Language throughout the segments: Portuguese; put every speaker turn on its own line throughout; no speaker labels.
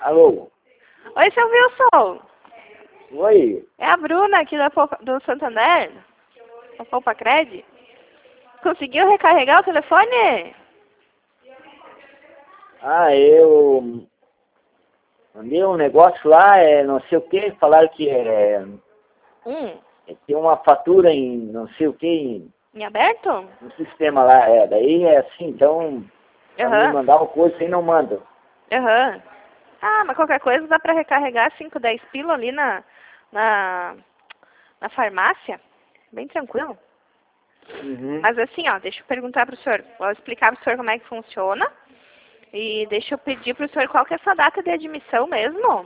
Alô?
Oi, seu Wilson.
Oi?
É a Bruna aqui do Santander, da Poupa Cred. Conseguiu recarregar o telefone?
Eu mandei um negócio lá, não sei o que, falaram que tem uma fatura em não sei o que,
Em aberto?
no sistema lá, daí é assim, então, pra me mandar uma coisa, assim não manda.
Ah, mas qualquer coisa dá pra recarregar 5, 10 pila ali na farmácia. Bem tranquilo. Mas assim, ó, deixa eu perguntar pro senhor. Vou explicar pro senhor como é que funciona. E deixa eu pedir pro senhor qual que é essa data de admissão mesmo.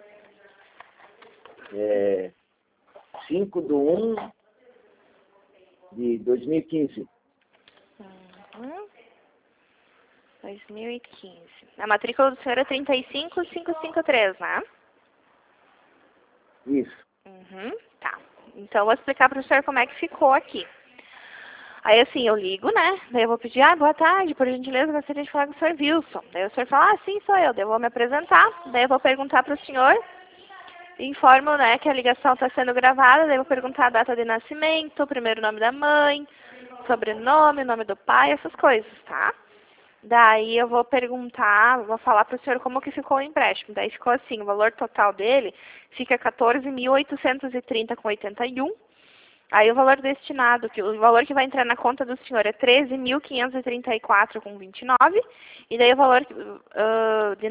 5/1/2015.
2015. A matrícula do senhor é 35553, né?
Isso.
Tá. Então, eu vou explicar para o senhor como é que ficou aqui. Aí, assim, eu ligo, né? Daí eu vou pedir, boa tarde, por gentileza, gostaria de falar com o senhor Wilson. Daí o senhor fala, sim, sou eu. Daí eu vou me apresentar. Daí eu vou perguntar para o senhor. Informo, né, que a ligação está sendo gravada. Daí eu vou perguntar a data de nascimento, o primeiro nome da mãe, sobrenome, nome do pai, essas coisas, tá? Daí eu vou perguntar, vou falar para o senhor como que ficou o empréstimo. Daí ficou assim, o valor total dele fica 14.830,81. Aí o valor destinado, o valor que vai entrar na conta do senhor é 13.534,29. E daí o valor de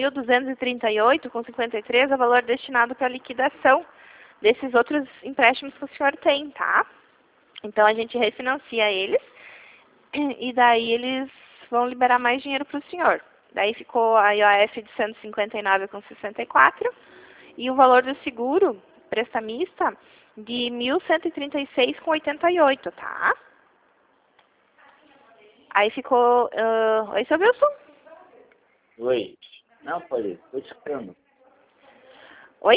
9.238,53 é o valor destinado para a liquidação desses outros empréstimos que o senhor tem, tá? Então a gente refinancia eles e daí eles vão liberar mais dinheiro para o senhor. Daí ficou a IOF de 159,64 e o valor do seguro prestamista de 1.136,88, tá? Aí ficou... Oi, seu Wilson?
Oi. Não, pode, tô escutando.
Oi?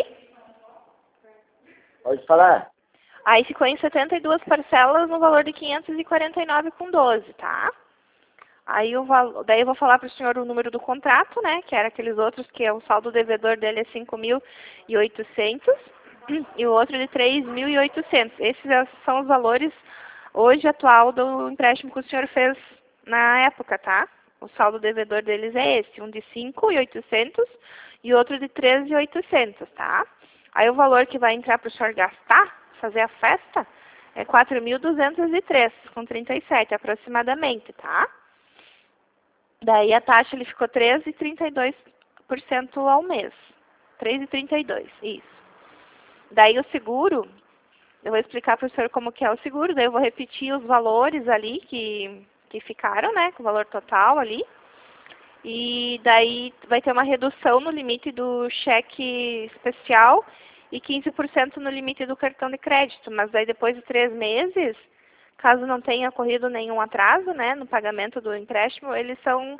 Pode falar.
Aí ficou em 72 parcelas no valor de 549,12, tá? Aí daí eu vou falar para o senhor o número do contrato, né? Que era aqueles outros que o saldo devedor dele é 5.800 e o outro de 3.800. Esses são os valores hoje atual do empréstimo que o senhor fez na época, tá? O saldo devedor deles é esse, um de 5.800 e outro de 3.800, tá? Aí o valor que vai entrar para o senhor gastar, fazer a festa, é 4.203,37 aproximadamente, tá? Daí a taxa ele ficou 13,32% ao mês. 3,32, isso. Daí o seguro, eu vou explicar para o senhor como que é o seguro, daí eu vou repetir os valores ali que ficaram, né, com o valor total ali. E daí vai ter uma redução no limite do cheque especial e 15% no limite do cartão de crédito. Mas daí depois de 3 meses, caso não tenha ocorrido nenhum atraso, né, no pagamento do empréstimo, eles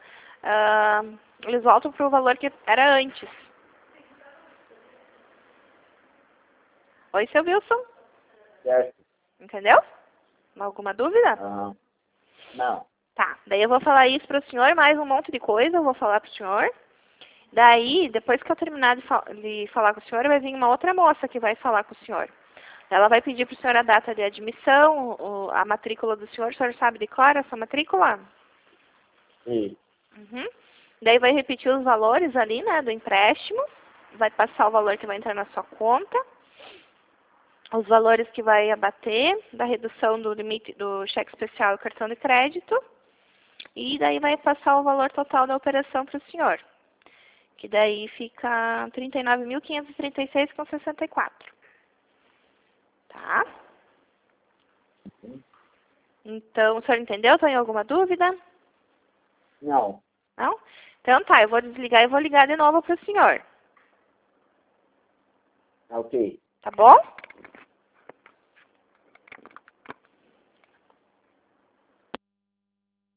voltam para o valor que era antes. Oi, seu Wilson?
Certo.
Entendeu? Alguma dúvida?
Não.
Tá, daí eu vou falar isso para o senhor, mais um monte de coisa eu vou falar para o senhor. Daí, depois que eu terminar de falar com o senhor, vai vir uma outra moça que vai falar com o senhor. Ela vai pedir para o senhor a data de admissão, a matrícula do senhor. O senhor sabe de cor essa matrícula?
Sim.
Daí vai repetir os valores ali, né, do empréstimo. Vai passar o valor que vai entrar na sua conta. Os valores que vai abater, da redução do limite do cheque especial e cartão de crédito. E daí vai passar o valor total da operação para o senhor. Que daí fica 39.536,64. Tá? Então, o senhor entendeu? Tem alguma dúvida?
Não.
Não? Então tá, eu vou desligar e vou ligar de novo para o senhor.
Ok.
Tá bom?